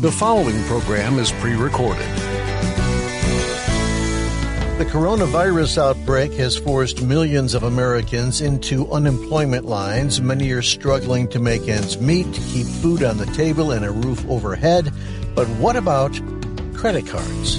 The following program is pre-recorded. The coronavirus outbreak has forced millions of Americans into unemployment lines. Many are struggling to make ends meet, to keep food on the table and a roof overhead. But what about credit cards?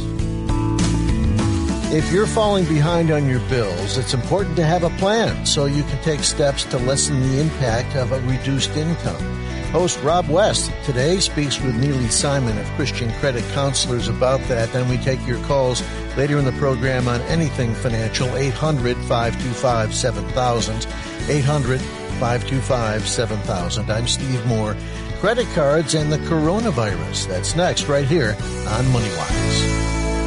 If you're falling behind on your bills, it's important to have a plan so you can take steps to lessen the impact of a reduced income. Host Rob West today speaks with Neely Simon of Christian Credit Counselors about that. Then we take your calls later in the program on anything financial, 800-525-7000, 800-525-7000. I'm Steve Moore. Credit cards and the coronavirus. That's next right here on MoneyWise.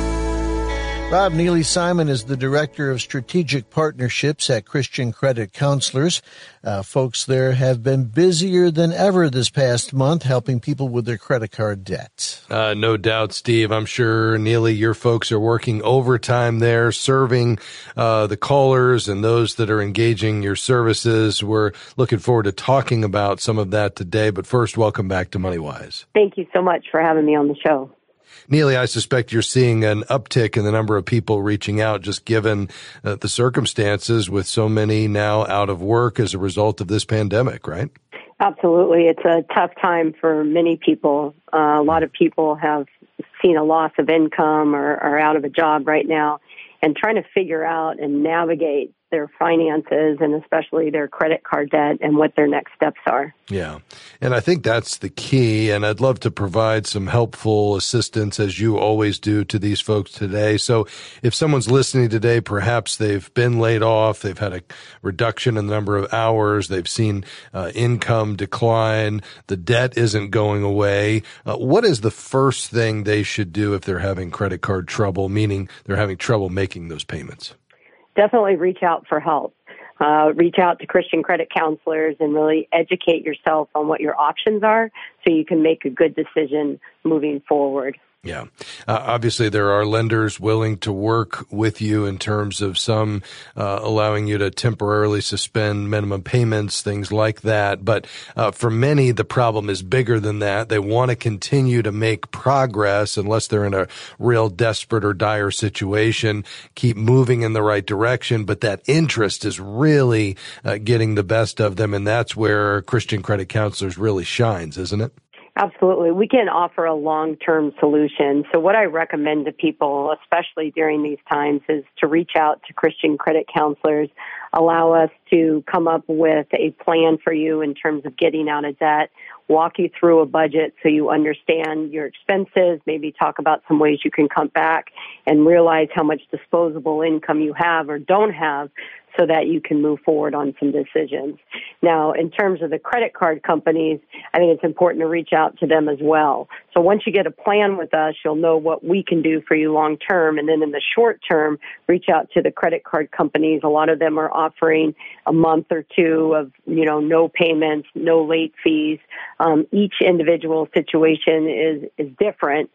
Rob, Neely Simon is the Director of Strategic Partnerships at Christian Credit Counselors. Folks there have been busier than ever this past month helping people with their credit card debt. No doubt, Steve. I'm sure, Neely, your folks are working overtime there, serving the callers and those that are engaging your services. We're looking forward to talking about some of that today. But first, welcome back to MoneyWise. Thank you so much for having me on the show. Neely, I suspect you're seeing an uptick in the number of people reaching out, just given the circumstances with so many now out of work as a result of this pandemic, right? Absolutely. It's a tough time for many people. A lot of people have seen a loss of income or are out of a job right now and trying to figure out and navigate their finances and especially their credit card debt and what their next steps are. Yeah. And I think that's the key. And I'd love to provide some helpful assistance, as you always do, to these folks today. So if someone's listening today, perhaps they've been laid off, they've had a reduction in the number of hours, they've seen income decline, the debt isn't going away. What is the first thing they should do if they're having credit card trouble, meaning they're having trouble making those payments? Definitely reach out for help. Reach out to Christian Credit Counselors and really educate yourself on what your options are so you can make a good decision moving forward. Yeah. Obviously, there are lenders willing to work with you in terms of some allowing you to temporarily suspend minimum payments, things like that. But for many, the problem is bigger than that. They want to continue to make progress unless they're in a real desperate or dire situation, keep moving in the right direction. But that interest is really getting the best of them. And that's where Christian Credit Counselors really shines, isn't it? Absolutely. We can offer a long-term solution. So what I recommend to people, especially during these times, is to reach out to Christian Credit Counselors, allow us to come up with a plan for you in terms of getting out of debt, walk you through a budget so you understand your expenses, maybe talk about some ways you can cut back and realize how much disposable income you have or don't have so that you can move forward on some decisions. Now, in terms of the credit card companies, I think it's important to reach out to them as well. So once you get a plan with us, you'll know what we can do for you long term. And then in the short term, reach out to the credit card companies. A lot of them are offering a month or two of, no payments, no late fees. Each individual situation is different.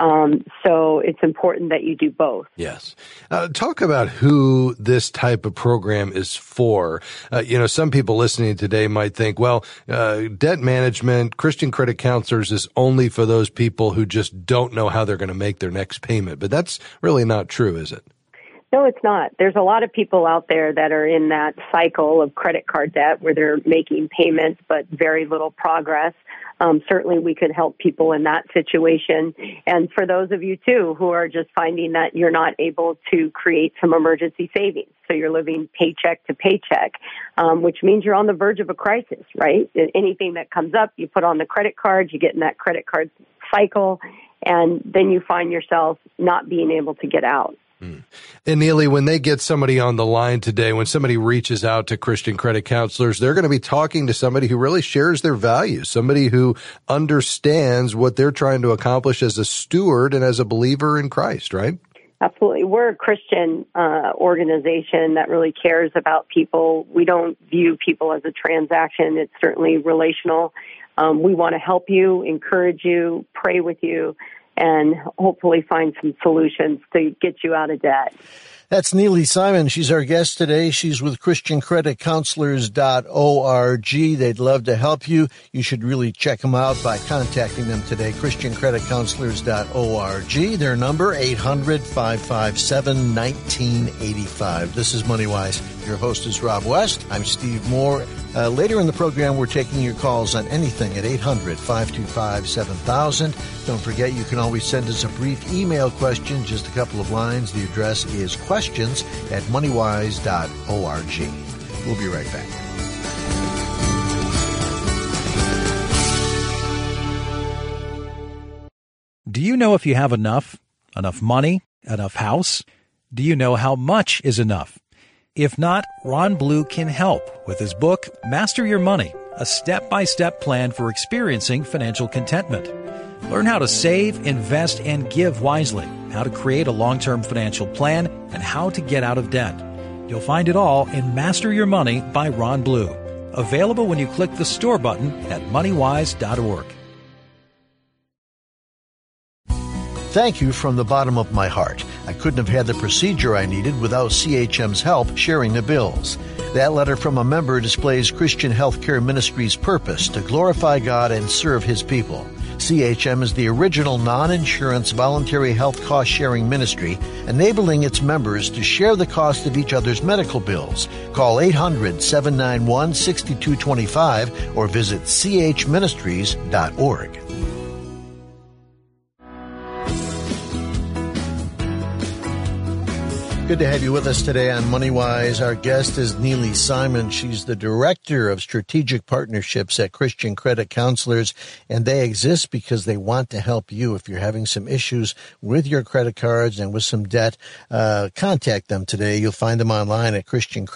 So it's important that you do both. Yes. Talk about who this type of program is for. Some people listening today might think, debt management, Christian Credit Counselors is only for those people who just don't know how they're going to make their next payment. But that's really not true, is it? No, it's not. There's a lot of people out there that are in that cycle of credit card debt where they're making payments but very little progress. Certainly we could help people in that situation. And for those of you, too, who are just finding that you're not able to create some emergency savings. So you're living paycheck to paycheck, which means you're on the verge of a crisis, right? Anything that comes up, you put on the credit card, you get in that credit card cycle, and then you find yourself not being able to get out. And Neely, when they get somebody on the line today, when somebody reaches out to Christian Credit Counselors, they're going to be talking to somebody who really shares their values, somebody who understands what they're trying to accomplish as a steward and as a believer in Christ, right? Absolutely. We're a Christian organization that really cares about people. We don't view people as a transaction. It's certainly relational. We want to help you, encourage you, pray with you, and hopefully find some solutions to get you out of debt. That's Neely Simon. She's our guest today. She's with ChristianCreditCounselors.org. They'd love to help you. You should really check them out by contacting them today, ChristianCreditCounselors.org. Their number, 800-557-1985. This is MoneyWise. Your host is Rob West. I'm Steve Moore. Later in the program, we're taking your calls on anything at 800-525-7000. Don't forget, you can always send us a brief email question, just a couple of lines. The address is questions@moneywise.org. We'll be right back. Do you know if you have enough? Enough money? Enough house? Do you know how much is enough? If not, Ron Blue can help with his book, Master Your Money, a step-by-step plan for experiencing financial contentment. Learn how to save, invest, and give wisely, how to create a long-term financial plan, and how to get out of debt. You'll find it all in Master Your Money by Ron Blue. Available when you click the store button at moneywise.org. Thank you from the bottom of my heart. I couldn't have had the procedure I needed without CHM's help sharing the bills. That letter from a member displays Christian Healthcare Ministries' purpose to glorify God and serve His people. CHM is the original non-insurance voluntary health cost-sharing ministry, enabling its members to share the cost of each other's medical bills. Call 800-791-6225 or visit chministries.org. Good to have you with us today on MoneyWise. Our guest is Neely Simon. She's the Director of Strategic Partnerships at Christian Credit Counselors, and they exist because they want to help you. If you're having some issues with your credit cards and with some debt, contact them today. You'll find them online at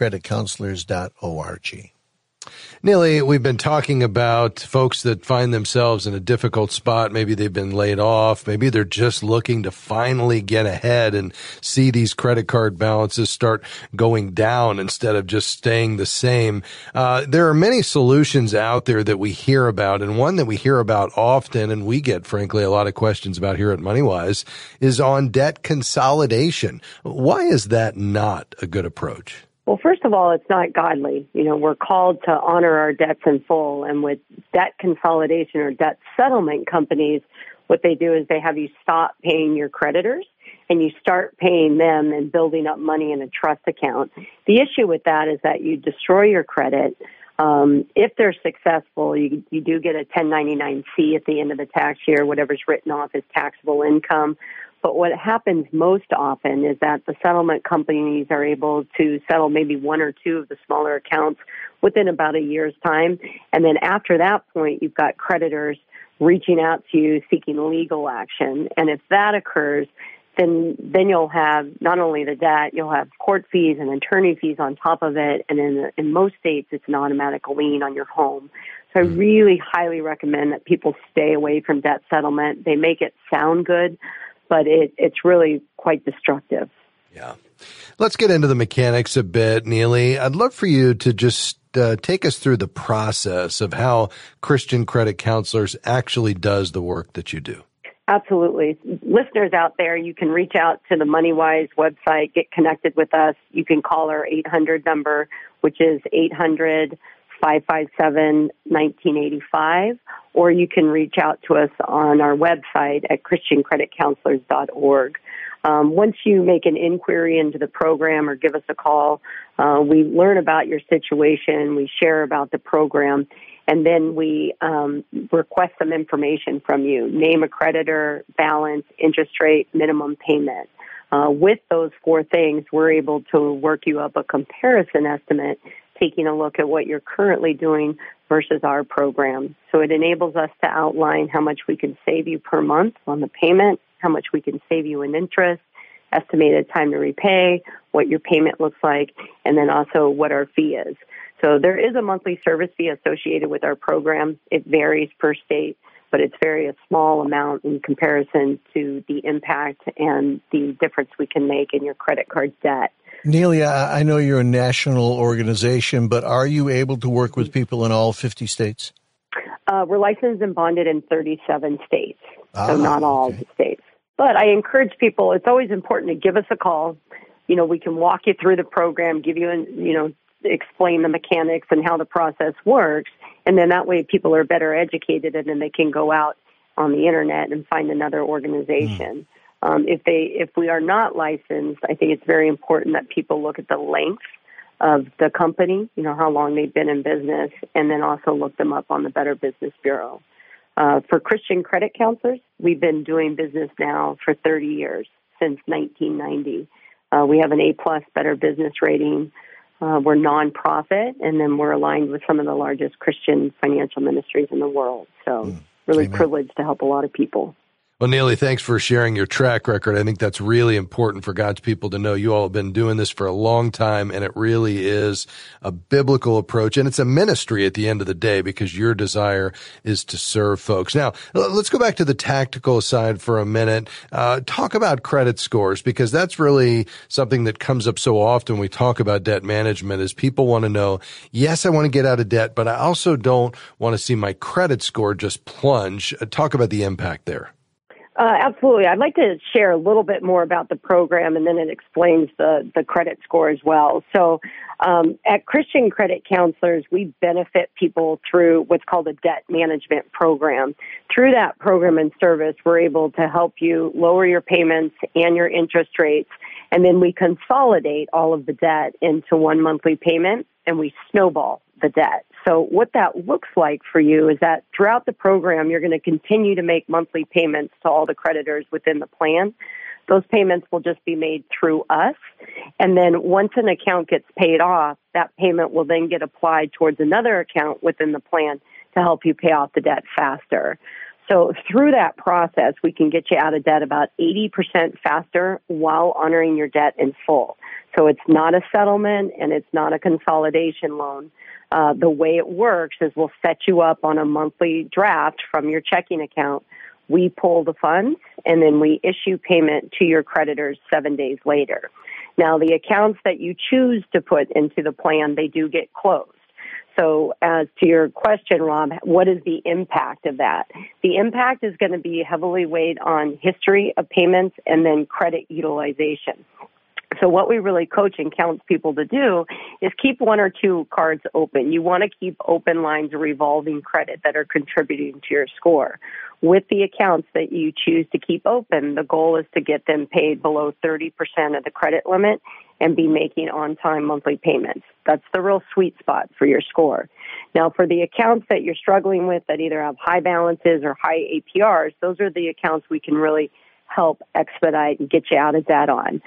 ChristianCreditCounselors.org. Neely, we've been talking about folks that find themselves in a difficult spot. Maybe they've been laid off. Maybe they're just looking to finally get ahead and see these credit card balances start going down instead of just staying the same. There are many solutions out there that we hear about, and one that we hear about often, and we get, frankly, a lot of questions about here at MoneyWise, is on debt consolidation. Why is that not a good approach? Well, first of all, it's not godly. We're called to honor our debts in full. And with debt consolidation or debt settlement companies, what they do is they have you stop paying your creditors and you start paying them and building up money in a trust account. The issue with that is that you destroy your credit. If they're successful, you do get a 1099-C at the end of the tax year, whatever's written off as taxable income. But what happens most often is that the settlement companies are able to settle maybe one or two of the smaller accounts within about a year's time. And then after that point, you've got creditors reaching out to you seeking legal action. And if that occurs, then you'll have not only the debt, you'll have court fees and attorney fees on top of it. And in most states, it's an automatic lien on your home. So I really highly recommend that people stay away from debt settlement. They make it sound good, but it's really quite destructive. Yeah. Let's get into the mechanics a bit, Neely. I'd love for you to just take us through the process of how Christian Credit Counselors actually does the work that you do. Absolutely. Listeners out there, you can reach out to the MoneyWise website, get connected with us. You can call our 800 number, which is 800-557-1985, or you can reach out to us on our website at ChristianCreditCounselors.org. Once you make an inquiry into the program or give us a call, we learn about your situation, we share about the program, and then we request some information from you: name a creditor, balance, interest rate, minimum payment. With those four things, we're able to work you up a comparison estimate, taking a look at what you're currently doing versus our program. So it enables us to outline how much we can save you per month on the payment, how much we can save you in interest, estimated time to repay, what your payment looks like, and then also what our fee is. So there is a monthly service fee associated with our program. It varies per state, but it's very a small amount in comparison to the impact and the difference we can make in your credit card debt. Neely, I know you're a national organization, but are you able to work with people in all 50 states? We're licensed and bonded in 37 states, so not all the states. But I encourage people, it's always important to give us a call. We can walk you through the program, give you, explain the mechanics and how the process works. And then that way people are better educated, and then they can go out on the internet and find another organization. If we are not licensed, I think it's very important that people look at the length of the company, how long they've been in business, and then also look them up on the Better Business Bureau. For Christian credit counselors, we've been doing business now for 30 years, since 1990. We have an A+ Better Business rating. We're nonprofit, and then we're aligned with some of the largest Christian financial ministries in the world. So really privileged to help a lot of people. Well, Neely, thanks for sharing your track record. I think that's really important for God's people to know. You all have been doing this for a long time, and it really is a biblical approach, and it's a ministry at the end of the day, because your desire is to serve folks. Now, let's go back to the tactical side for a minute. Talk about credit scores, because that's really something that comes up so often when we talk about debt management, is people want to know, yes, I want to get out of debt, but I also don't want to see my credit score just plunge. Talk about the impact there. Absolutely. I'd like to share a little bit more about the program, and then it explains the credit score as well. So at Christian Credit Counselors, we benefit people through what's called a debt management program. Through that program and service, we're able to help you lower your payments and your interest rates, and then we consolidate all of the debt into one monthly payment, and we snowball the debt. So what that looks like for you is that throughout the program, you're going to continue to make monthly payments to all the creditors within the plan. Those payments will just be made through us. And then once an account gets paid off, that payment will then get applied towards another account within the plan to help you pay off the debt faster. So through that process, we can get you out of debt about 80% faster while honoring your debt in full. So it's not a settlement, and it's not a consolidation loan. The way it works is we'll set you up on a monthly draft from your checking account. We pull the funds, and then we issue payment to your creditors 7 days later. Now, the accounts that you choose to put into the plan, they do get closed. So as to your question, Rob, what is the impact of that? The impact is going to be heavily weighed on history of payments and then credit utilization. So what we really coach and counsel people to do is keep one or two cards open. You want to keep open lines of revolving credit that are contributing to your score. With the accounts that you choose to keep open, the goal is to get them paid below 30% of the credit limit and be making on-time monthly payments. That's the real sweet spot for your score. Now, for the accounts that you're struggling with that either have high balances or high APRs, those are the accounts we can really help expedite and get you out of debt on.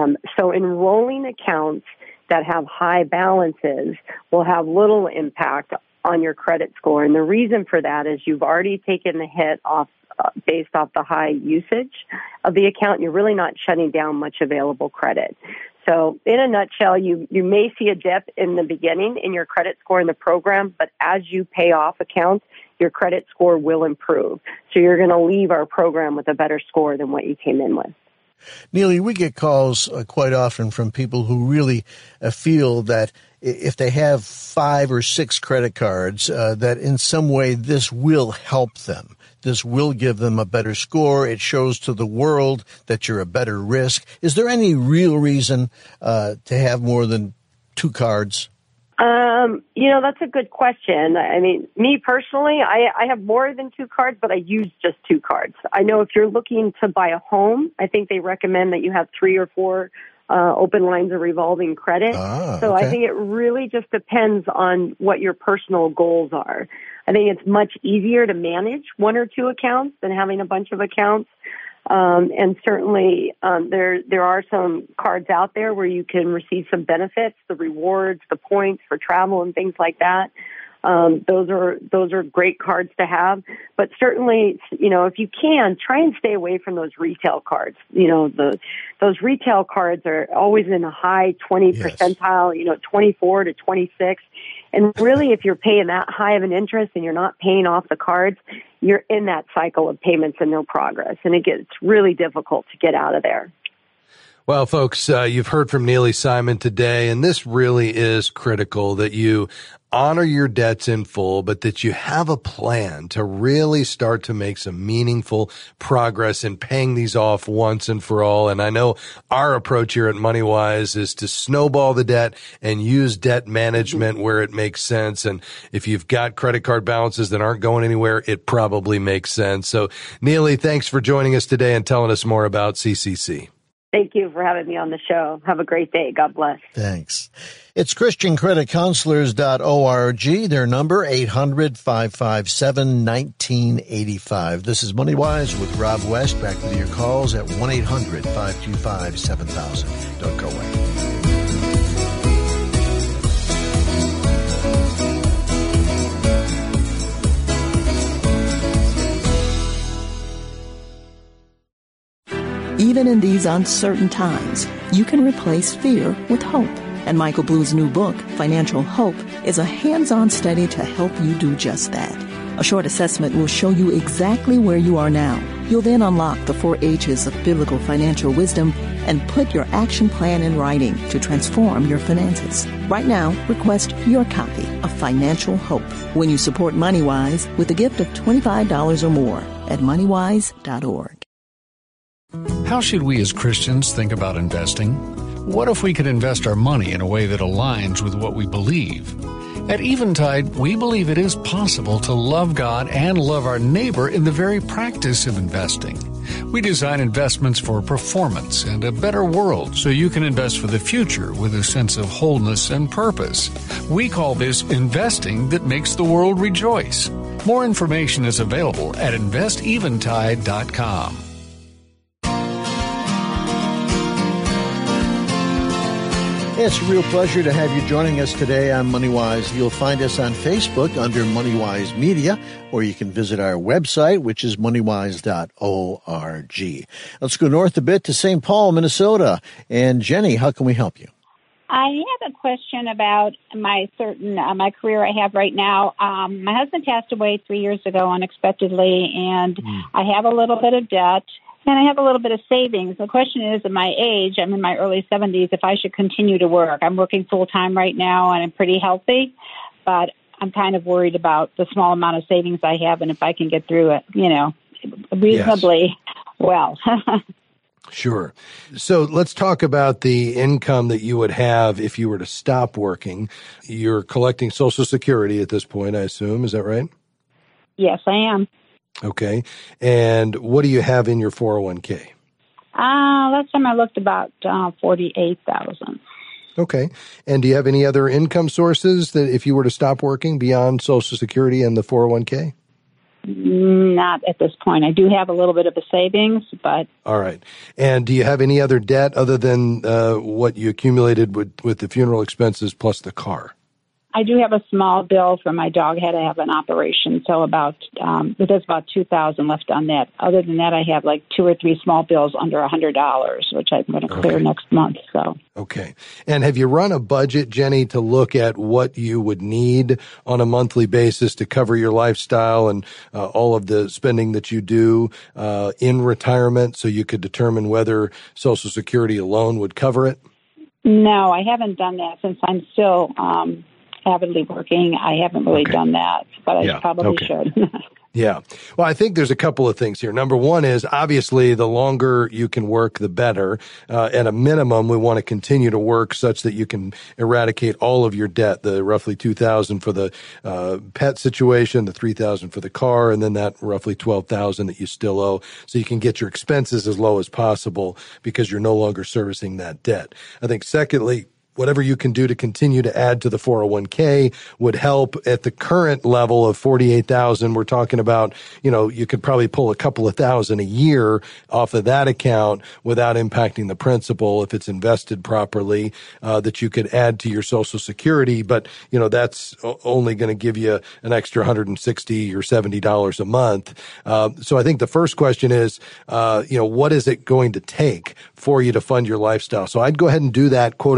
So enrolling accounts that have high balances will have little impact on your credit score. And the reason for that is you've already taken the hit off based off the high usage of the account. You're really not shutting down much available credit. So in a nutshell, you may see a dip in the beginning in your credit score in the program, but as you pay off accounts, your credit score will improve. So you're going to leave our program with a better score than what you came in with. Neely, we get calls quite often from people who really feel that if they have 5 or 6 credit cards, that in some way this will help them. This will give them a better score. It shows to the world that you're a better risk. Is there any real reason to have more than 2 cards? That's a good question. I mean, me personally, I have more than 2 cards, but I use just 2 cards. I know if you're looking to buy a home, I think they recommend that you have 3 or 4 open lines of revolving credit. So okay. I think it really just depends on what your personal goals are. I think it's much easier to manage 1 or 2 accounts than having a bunch of accounts. And certainly, there are some cards out there where you can receive some benefits, the rewards, the points for travel and things like that. Those are great cards to have. But certainly, if you can, try and stay away from those retail cards. Those retail cards are always in a high 20 percentile, 24 to 26. And really, if you're paying that high of an interest and you're not paying off the cards, you're in that cycle of payments and no progress. And it gets really difficult to get out of there. Well, folks, you've heard from Neely Simon today, and this really is critical that you honor your debts in full, but that you have a plan to really start to make some meaningful progress in paying these off once and for all. And I know our approach here at MoneyWise is to snowball the debt and use debt management where it makes sense. And if you've got credit card balances that aren't going anywhere, it probably makes sense. So, Neely, thanks for joining us today and telling us more about CCC. Thank you for having me on the show. Have a great day. God bless. Thanks. It's ChristianCreditCounselors.org. Their number, 800-557-1985. This is MoneyWise with Rob West. Back with your calls at 1-800-525-7000. Don't go away. Even in these uncertain times, you can replace fear with hope. And Michael Blue's new book, Financial Hope, is a hands-on study to help you do just that. A short assessment will show you exactly where you are now. You'll then unlock the 4 H's of biblical financial wisdom and put your action plan in writing to transform your finances. Right now, request your copy of Financial Hope when you support MoneyWise with a gift of $25 or more at MoneyWise.org. How should we as Christians think about investing? What if we could invest our money in a way that aligns with what we believe? At Eventide, we believe it is possible to love God and love our neighbor in the very practice of investing. We design investments for performance and a better world so you can invest for the future with a sense of wholeness and purpose. We call this investing that makes the world rejoice. More information is available at investeventide.com. It's a real pleasure to have you joining us today on MoneyWise. You'll find us on Facebook under MoneyWise Media, or you can visit our website, which is moneywise.org. Let's go north a bit to St. Paul, Minnesota. And Jenny, how can we help you? I have a question about my career I have right now. My husband passed away 3 years ago unexpectedly, and I have a little bit of debt. And I have a little bit of savings. The question is, at my age, I'm in my early 70s, if I should continue to work. I'm working full-time right now, and I'm pretty healthy, but I'm kind of worried about the small amount of savings I have and if I can get through it, reasonably well. Sure. So let's talk about the income that you would have if you were to stop working. You're collecting Social Security at this point, I assume. Is that right? Yes, I am. Okay. And what do you have in your 401k? Last time I looked, about $48,000. Okay. And do you have any other income sources that if you were to stop working beyond Social Security and the 401k? Not at this point. I do have a little bit of a savings, but... All right. And do you have any other debt other than what you accumulated with the funeral expenses plus the car? I do have a small bill for my dog. Had to have an operation, so there's about $2,000 left on that. Other than that, I have like 2 or 3 small bills under $100, which I'm going to clear next month. So okay. And have you run a budget, Jenny, to look at what you would need on a monthly basis to cover your lifestyle and all of the spending that you do in retirement, so you could determine whether Social Security alone would cover it? No, I haven't done that since I'm still avidly working. I haven't really done that, but I probably should. Yeah. Well, I think there's a couple of things here. Number one is obviously the longer you can work, the better. At a minimum, we want to continue to work such that you can eradicate all of your debt, the roughly $2,000 for the pet situation, the $3,000 for the car, and then that roughly $12,000 that you still owe, so you can get your expenses as low as possible because you're no longer servicing that debt. I think secondly, whatever you can do to continue to add to the 401k would help. At the current level of $48,000, we're talking about, you could probably pull a couple of thousand a year off of that account without impacting the principal if it's invested properly, that you could add to your Social Security. But, that's only going to give you an extra $160 or $70 a month. So I think the first question is, what is it going to take for you to fund your lifestyle? So I'd go ahead and do that quote unquote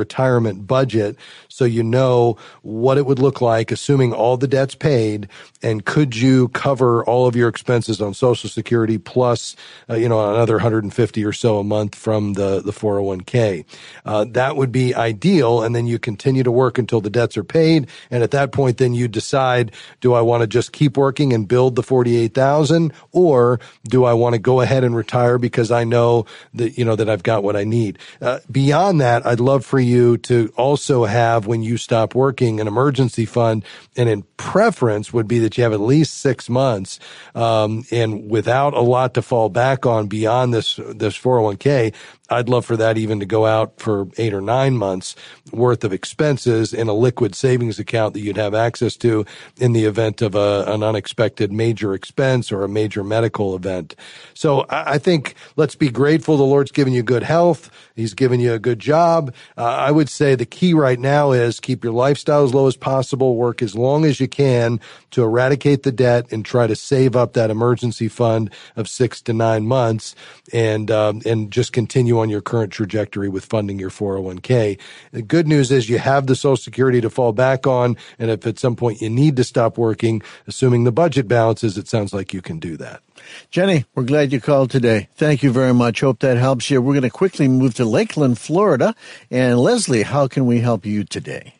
retirement budget so you know what it would look like, assuming all the debt's paid, and could you cover all of your expenses on Social Security plus, another $150 or so a month from the 401k. That would be ideal, and then you continue to work until the debts are paid, and at that point, then you decide, do I want to just keep working and build the $48,000, or do I want to go ahead and retire because I know that, that I've got what I need? Beyond that, I'd love for you to also have, when you stop working, an emergency fund, and in preference would be that you have at least 6 months, and without a lot to fall back on beyond this 401k. I'd love for that even to go out for 8 or 9 months worth of expenses in a liquid savings account that you'd have access to in the event of an unexpected major expense or a major medical event. So I think let's be grateful the Lord's given you good health. He's given you a good job. I would say the key right now is keep your lifestyle as low as possible, work as long as you can to eradicate the debt, and try to save up that emergency fund of 6 to 9 months, and just continue on your current trajectory with funding your 401k. The good news is you have the Social Security to fall back on, and if at some point you need to stop working, assuming the budget balances, it sounds like you can do that. Jenny, we're glad you called today. Thank you very much. Hope that helps you. We're going to quickly move to Lakeland, Florida. And Leslie, how can we help you today?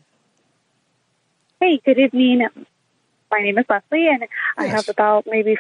Hey, good evening. My name is Leslie, and I have about maybe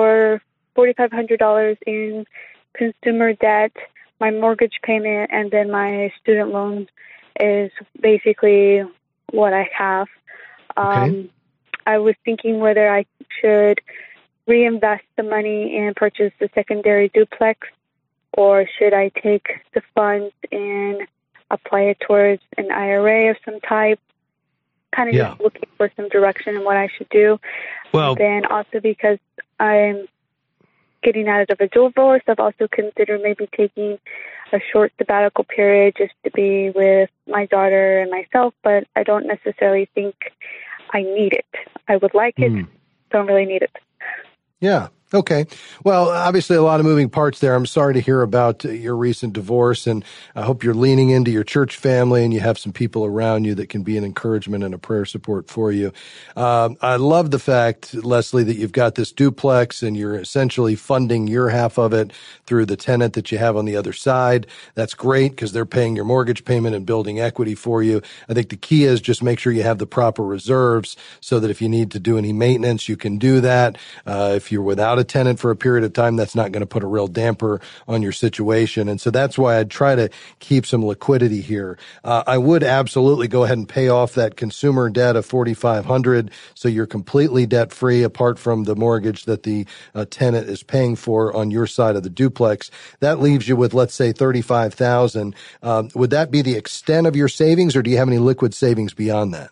$4,500 in consumer debt. My mortgage payment and then my student loan is basically what I have. Okay. I was thinking whether I should reinvest the money and purchase the secondary duplex, or should I take the funds and apply it towards an IRA of some type? Kind of just looking for some direction in what I should do. Well, and then also because I'm getting out of a divorce, I've also considered maybe taking a short sabbatical period just to be with my daughter and myself, but I don't necessarily think I need it. I would like it, don't really need it. Yeah. Okay. Well, obviously a lot of moving parts there. I'm sorry to hear about your recent divorce, and I hope you're leaning into your church family and you have some people around you that can be an encouragement and a prayer support for you. I love the fact, Leslie, that you've got this duplex and you're essentially funding your half of it through the tenant that you have on the other side. That's great because they're paying your mortgage payment and building equity for you. I think the key is just make sure you have the proper reserves so that if you need to do any maintenance, you can do that. If you're without a tenant for a period of time, that's not going to put a real damper on your situation. And so that's why I'd try to keep some liquidity here. I would absolutely go ahead and pay off that consumer debt of $4,500 so you're completely debt free apart from the mortgage that the tenant is paying for on your side of the duplex. That leaves you with, let's say, $35,000. Would that be the extent of your savings, or do you have any liquid savings beyond that?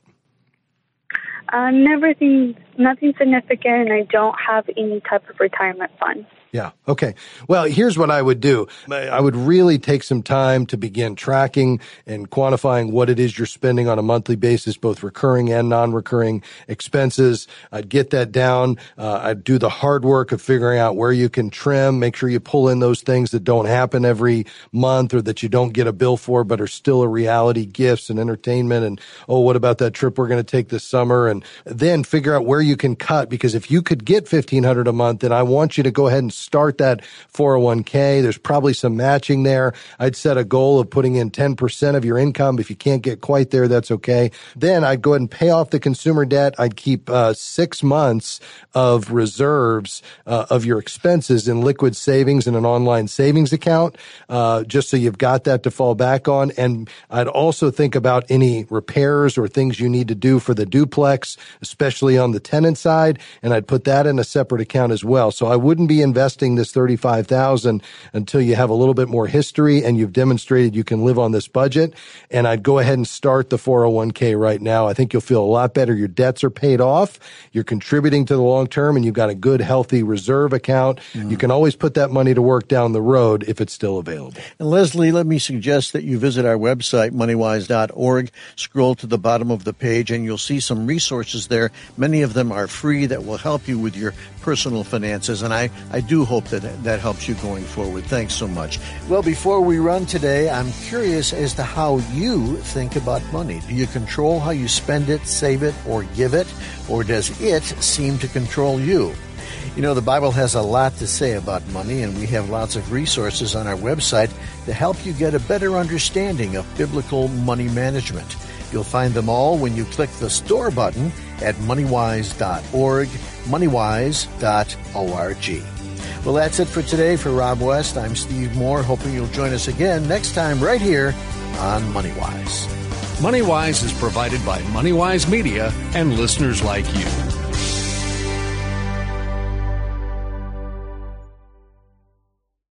Nothing significant, and I don't have any type of retirement fund. Yeah. Okay. Well, here's what I would do. I would really take some time to begin tracking and quantifying what it is you're spending on a monthly basis, both recurring and non-recurring expenses. I'd get that down. I'd do the hard work of figuring out where you can trim, make sure you pull in those things that don't happen every month or that you don't get a bill for but are still a reality, gifts and entertainment. And, what about that trip we're going to take this summer? And then figure out where you can cut, because if you could get $1,500 a month, then I want you to go ahead and start that 401k. There's probably some matching there. I'd set a goal of putting in 10% of your income. If you can't get quite there, that's okay. Then I'd go ahead and pay off the consumer debt. I'd keep 6 months of reserves of your expenses in liquid savings in an online savings account, just so you've got that to fall back on. And I'd also think about any repairs or things you need to do for the duplex, especially on the tenant side, and I'd put that in a separate account as well. So I wouldn't be investing this $35,000 until you have a little bit more history and you've demonstrated you can live on this budget. And I'd go ahead and start the 401k right now. I think you'll feel a lot better. Your debts are paid off. You're contributing to the long term, and you've got a good, healthy reserve account. You can always put that money to work down the road if it's still available. And Leslie, let me suggest that you visit our website, moneywise.org. Scroll to the bottom of the page, and you'll see some resources there. Many of them them are free that will help you with your personal finances, and I do hope that helps you going forward. Thanks so much. Well, before we run today, I'm curious as to how you think about money. Do you control how you spend it, save it, or give it? Or does it seem to control you? You know, the Bible has a lot to say about money, and we have lots of resources on our website to help you get a better understanding of biblical money management. You'll find them all when you click the store button at moneywise.org, moneywise.org. Well, that's it for today. For Rob West, I'm Steve Moore, hoping you'll join us again next time right here on MoneyWise. MoneyWise is provided by MoneyWise Media and listeners like you.